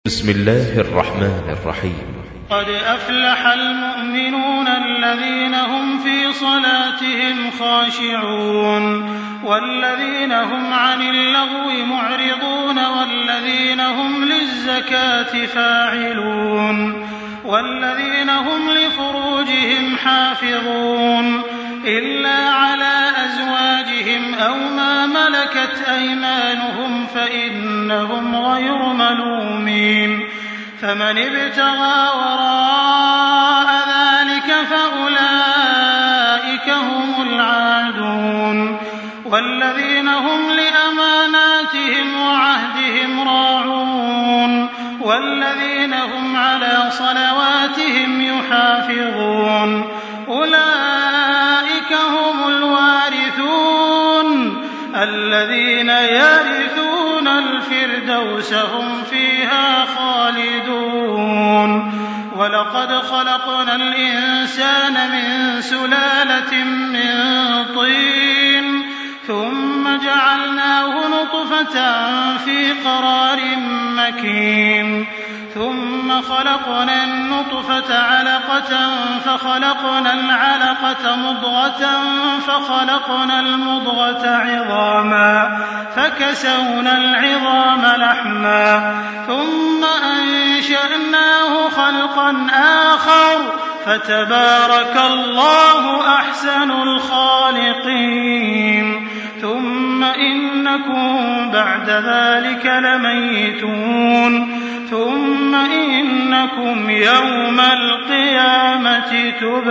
بسم الله الرحمن الرحيم. قد أفلح المؤمنون الذين هم في صلاتهم خاشعون والذين هم عن اللغو معرضون والذين هم للزكاة فاعلون والذين هم لفروجهم حافظون إلا على أزواجهم أو ما ملكت أيمانهم فإنهم غير ملومين فمن ابتغى وراء ذلك فأولئك هم العادون والذين هم لأماناتهم وعهدهم راعون والذين هم على صلواتهم يحافظون أولئك هم الوارثون الذين يرثون الفردوس هم فيها خالدون ولقد خلقنا الإنسان من سلالة من طين ثم جعلناه نطفة في قرار مكين ثم خلقنا النطفة علقة فخلقنا العلقة مضغة فخلقنا المضغة عظاما فكسونا العظام لحما ثم أنشأناه خلقا آخر فتبارك الله أحسن الخالقين ثم إنكم بعد ذلك لميتون ثم إنكم يوم القيامة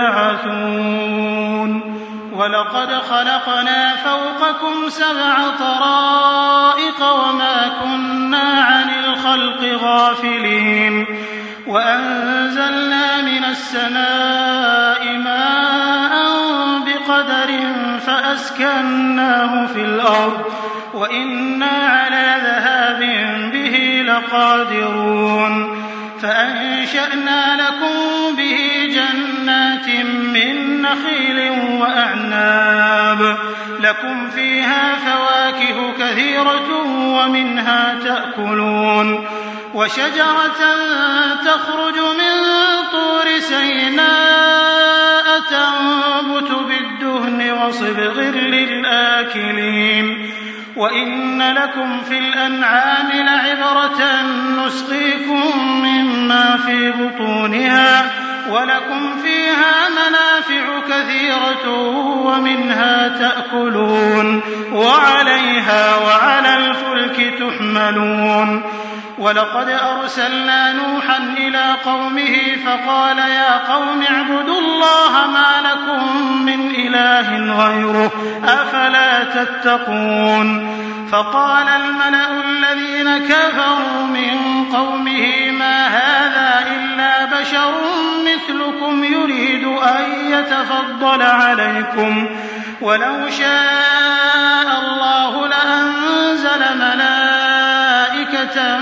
تبعثون ولقد خلقنا فوقكم 7 طرائق وما كنا عن الخلق غافلين وأنزلنا من السماء ماء بقدر فأسكناه في الأرض وإنا على ذهاب به لقادرون فأنشأنا لكم به جنات من نخيل وأعناب لكم فيها فواكه كثيرة ومنها تأكلون وشجرة تخرج من طور سيناء تنبت بالدهن وصبغ للآكلين وإن لكم في الأنعام لعبرة نسقيكم مما في بطونها ولكم فيها منافع كثيرة ومنها تأكلون وعليها وعلى الفلك تحملون ولقد أرسلنا نوحا إلى قومه فقال يا قوم اعبدوا الله ما لكم من إله غيره أفلا تتقون فقال الملأ الذين كفروا من قومه ما هذا إلا بشر مثلكم يريد أن يتفضل عليكم ولو شاء الله لأنزل ملائكة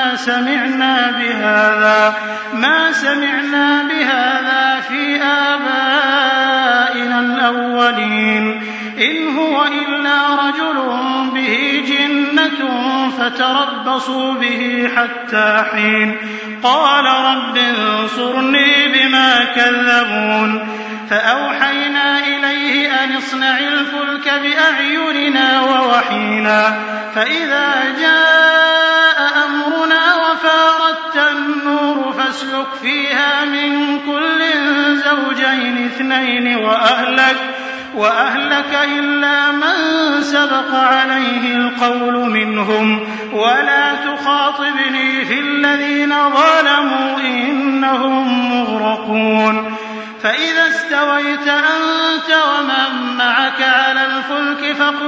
ما سمعنا بهذا في آبائنا الأولين إن هو إلا رجل به جنة فتربصوا به حتى حين قال رب انصرني بما كذبون فأوحينا إليه أن اصنع الفلك بأعيننا ووحينا فإذا جاء أمرنا وفارت النور فاسلك فيها من كل زوجين 2 وأهلك إلا من سبق عليه القول منهم ولا تخاطبني في الذين ظلموا إنهم مغرقون فإذا استويت أنت ومن معك على الفلك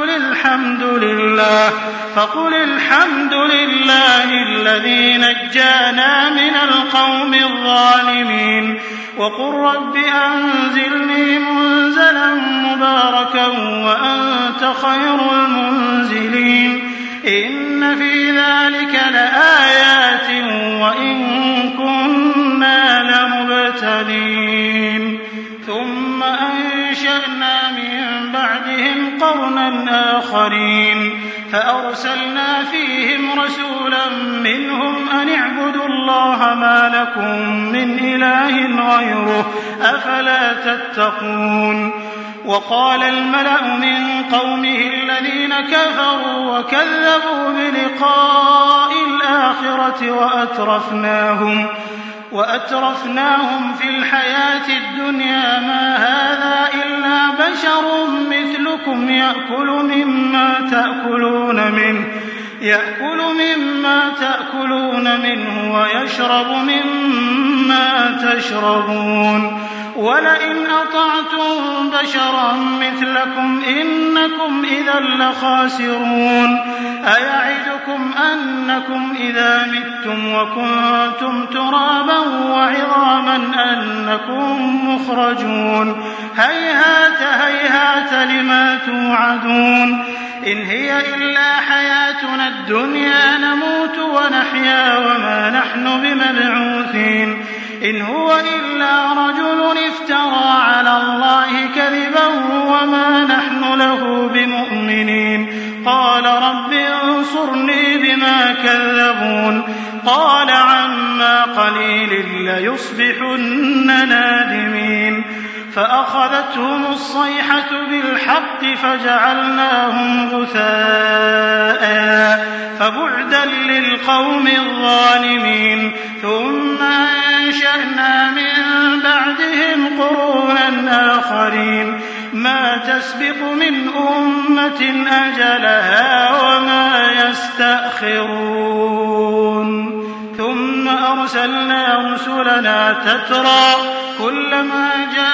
فقل الحمد لله الذي نجانا من القوم الظالمين وقل رب أنزلني منزلا مباركا وأنت خير المنزلين إن في ذلك لآيات وإن كنا لمبتلين ثم أنشأنا من بعدهم قرنا آخرين فأرسلنا فيهم رسولا منهم أن اعبدوا الله ما لكم من إله غيره أفلا تتقون. وقال الملأ من قومه الذين كفروا وكذبوا بلقاء الآخرة وأترفناهم في الحياة الدنيا ما هذا إلا بشر مثلكم يأكل مما تأكلون منه ويشرب مما تشربون ولئن أطعتم بشرا مثلكم إنكم إذا لخاسرون. أيعدكم أنكم إذا متم وكنتم ترابا وعظاما أنكم مخرجون هيهات هيهات لما توعدون إن هي إلا حياتنا الدنيا نموت ونحيا وما نحن بمبعوثين إن هو إلا رجل افترى على الله كذبا وما نحن له بمؤمنين. قال رب انصرني بما كذبون قال عما قليل ليصبحن نادمين. فأخذتهم الصيحة بالحق فجعلناهم غثاء فبعدا للقوم الظالمين. ثم أنشأنا من بعدهم قرونا آخرين ما تسبق من أمة أجلها وما يستأخرون. ثم أرسلنا رسلنا تترى كلما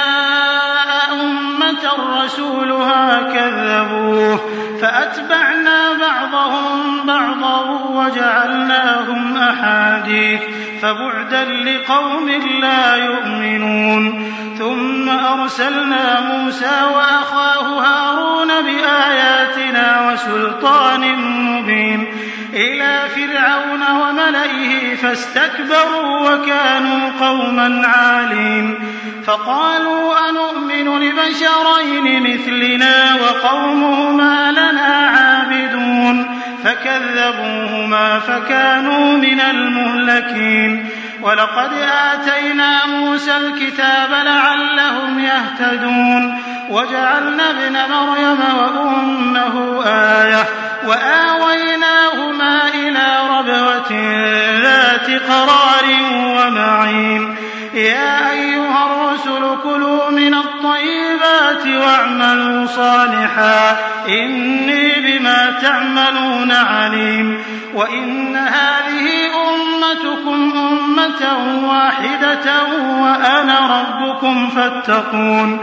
جاء أمة رسولها كذبوه فأتبعنا بعضهم بعضا وجعلناهم أحاديث فبعدا لقوم لا يؤمنون. ثم أرسلنا موسى وأخاه هارون بآياتنا وسلطان مبين إلى فرعون وملئه فاستكبروا وكانوا قوما عالين. فقالوا أنؤمن لبشرين مثلنا وقومهما لنا عابدون فكذبوهما فكانوا من المهلكين. ولقد آتينا موسى الكتاب لعلهم يهتدون وجعلنا ابن مريم وأمه آية وآويناهما إلى ربوة ذات قرار ومعين. يا أيها الرسل كلوا من الطيبات واعملوا صالحا إني بما تعملون عليم. وإن هذه أمتكم أمة واحدة وأنا ربكم فاتقون.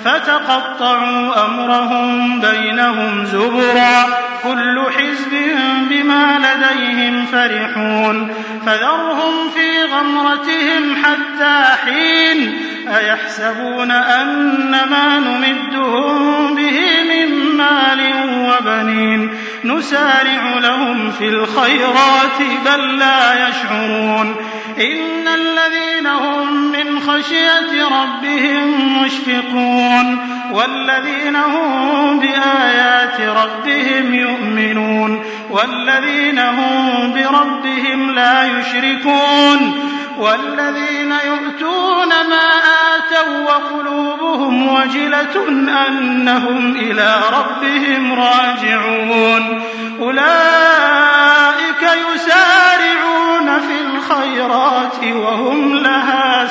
فتقطعوا أمرهم بينهم زبرا كل حزب بما لديهم فرحون. فذرهم في غمرتهم حتى حين. أيحسبون أن ما نمدهم به من مال وبنين نسارع لهم في الخيرات بل لا يشعرون. إن الذين هم من خشية ربهم مشفقون والذين هم بآيات ربهم يؤمنون والذين هم بربهم لا يشركون والذين يؤتون ما آتوا وقلوبهم وجلة أنهم إلى ربهم راجعون. أولئك يسارعون في الخيرات وهم لها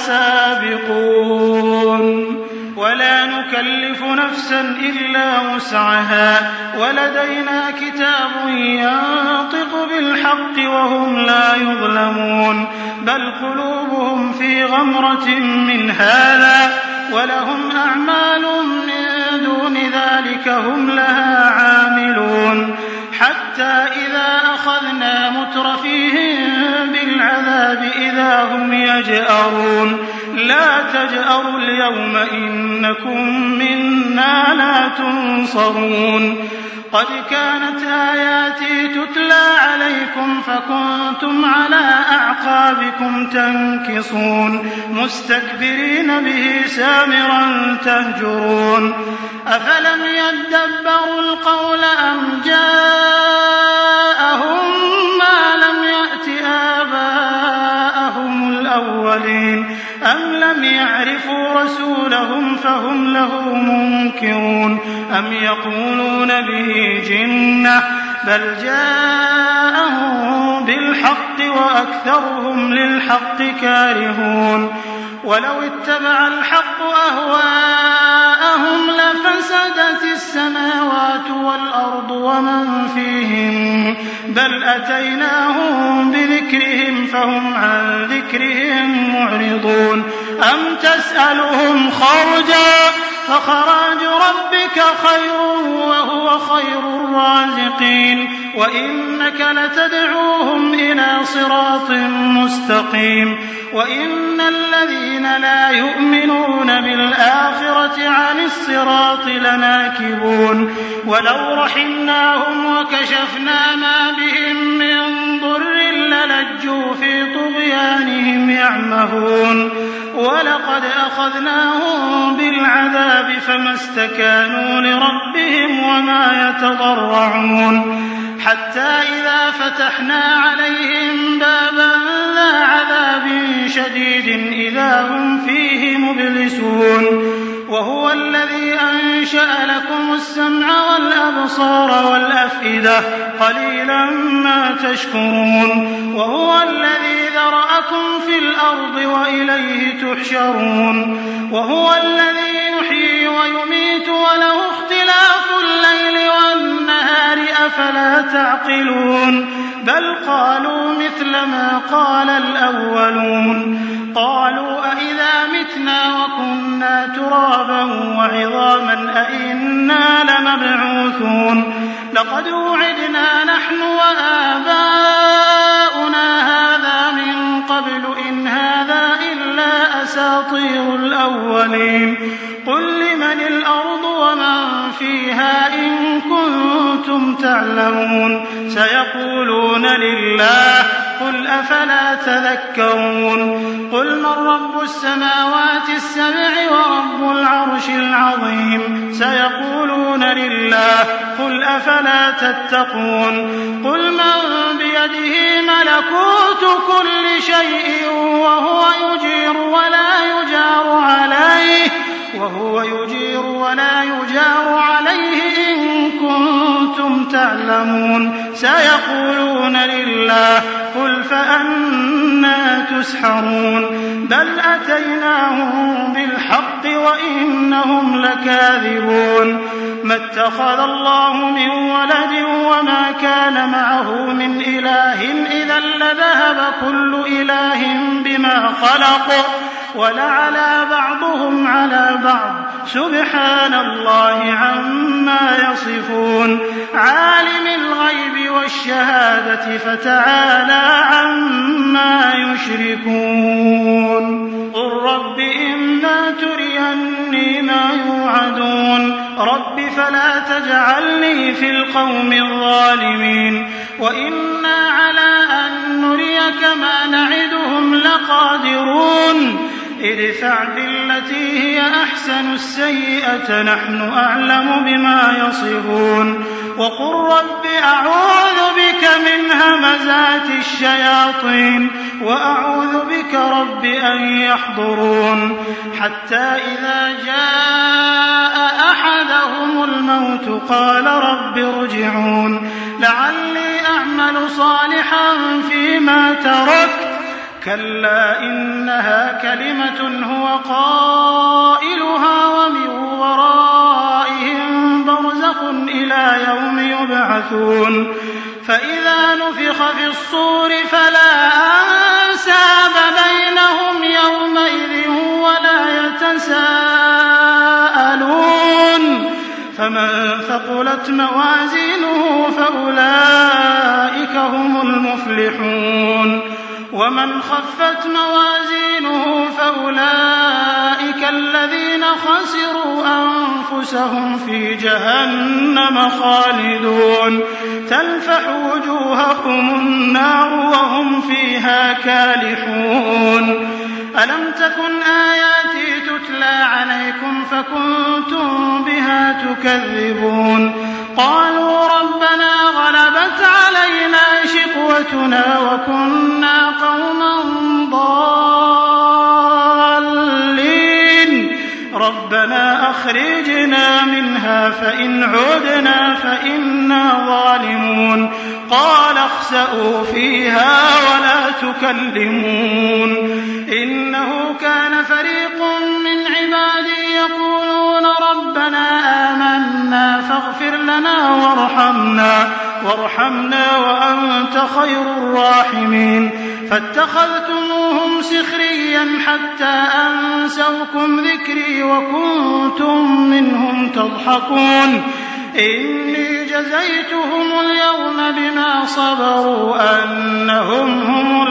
سابقون. ولا نكلف نفسا إلا وسعها ولدينا كتاب ينطق بالحق وهم لا يظلمون. بل قلوبهم في غمرة من هذا ولهم أعمال من دون ذلك هم لها عاملون. حتى إذا أخذنا مترفيهم بالعذاب إذا هم يجأرون. لا تجأروا اليوم إنكم منا لا تنصرون. قد كانت آياتي تتلى عليكم فكنتم على أعقابكم تنكصون مستكبرين به سامرا تهجرون. أفلم يدبروا القول أم جاءهم ما لم يأت آباءهم الأولين أم لم يعرفوا رسولهم فهم له منكرون أم يقولون به جنة بل جاءهم بالحق وأكثرهم للحق كارهون ولو اتبع الحق أهواءهم لفسدت السماوات والأرض ومن فيهم بل أتيناهم بذكرهم فهم عن ذكرهم معرضون أم تسألهم خرجا فخراج ربك خير وهو خير الرازقين وإنك لتدعوهم إلى صراط مستقيم وإن الذين لا يؤمنون بالآخرة عن الصراط لناكبون ولو رحمناهم وكشفنا ما بهم من ضر للجوا في طغيانهم يعمهون ولقد أخذناهم بالعذاب فما استكانوا لربهم وما يتضرعون حتى إذا فتحنا عليهم بابا ذا عذاب شديد إذا هم فيه مبلسون وهو الذي أنشأ لكم السمع والأبصار والأفئدة قليلا ما تشكرون وهو الذي ذرأكم في الأرض وإليه تحشرون وهو الذي يحيي ويميت وله اختلاف الليل والنهار أفلا تعقلون بل قالوا مثل ما قال الأولون قالوا أإذا متنا وكنا ترابا وعظاما أإنا لمبعوثون لقد وعدنا نحن وآباؤنا هذا من قبل إن هذا إلا أساطير الأولين قل لمن الأرض ومن فيها إن كنتم تعلمون سيقولون لله قل أفلا تذكرون قل من رب السماوات السبع ورب العرش العظيم سيقولون لله قل أفلا تتقون قل من بيده ملكوت كل شيء وهو يجير ولا يجار عليه إن كنتم تعلمون سيقولون لله قل فأنى تسحرون بل أتيناهم بالحق وإنهم لكاذبون ما اتخذ الله من ولد وما كان معه من إله إذا لذهب كل إله بما خلق ولعلى بعضهم على بعض سبحان الله عما يصفون عالم الغيب والشهادة فتعالى عما يشركون قل رب إما تريني ما يوعدون رب فلا تجعلني في القوم الظالمين وإنا على أن نريك ما نعدهم لقادرون ادفع بالتي هي أحسن السيئة نحن أعلم بما يصفون وقل رب أعوذ بك من همزات الشياطين وأعوذ بك رب أن يحضرون حتى إذا جاء أحدهم الموت قال رب ارجعون لعلي أعمل صالحا فيما تركت كلا إنها كلمة هو قائلها ومن ورائهم برزخ إلى يوم يبعثون فإذا نفخ في الصور فلا أنساب بينهم يومئذ ولا يتساءلون فمن ثقلت موازينه فأولئك هم المفلحون ومن خفت موازينه فأولئك الذين خسروا أنفسهم في جهنم خالدون تلفح وجوههم النار وهم فيها كالحون ألم تكن آياتي تتلى عليكم فكنتم بها تكذبون قالوا ربنا غلبت علينا شقوتنا وكنا قوما ضالين ربنا أخرجنا منها فإن عدنا فإنا ظالمون قال اخسئوا فيها ولا تكلمون إنه كان فريق من عبادي يقولون ربنا آمنا فاغفر لنا وارحمنا وأنت خير الراحمين فاتخذتموهم سخريا حتى أنسوكم ذكري وكنتم منهم تضحكون إني جزيتهم اليوم بما صبروا أنهم هم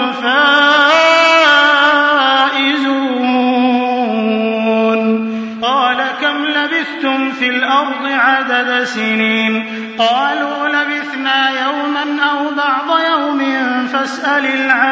الفائزون قال كم لبثتم في الأرض عدد سنين قالوا لبثنا يوما أو بعض يوم فاسأل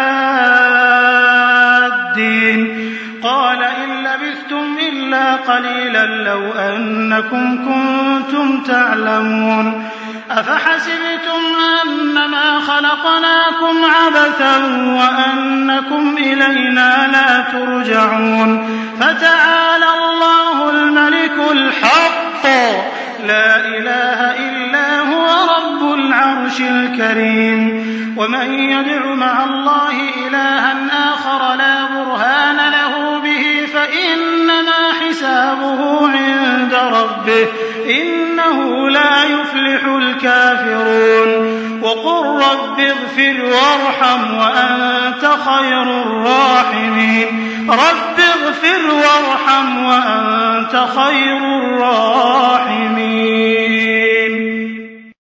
العادين قال إن لبثتم إلا قليلا لو أنكم كنتم تعلمون أفحسبتم أنما خلقناكم عبثا وأنكم إلينا لا ترجعون فتعالى الله الملك الحق لا إله إلا هو رب العرش الكريم ومن يدع مع الله إلها آخر لا برهان له به فإنما حسابه عند ربه إنه لا يفلح الكافرون وقل رب اغفر وارحم وأنت خير الراحمين رب اغفر وارحم وأنت خير الراحمين